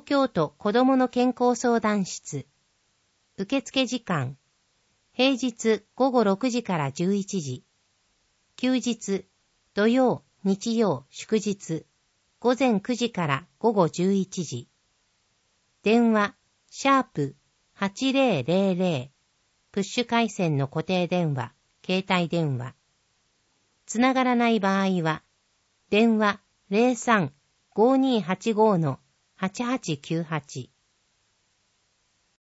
京都子どもの健康相談室。受付時間。平日午後6時から11時。休日、土曜、日曜、祝日。午前9時から午後11時。電話、#8000。プッシュ回線の固定電話、携帯電話。つながらない場合は、電話 03-5285-8898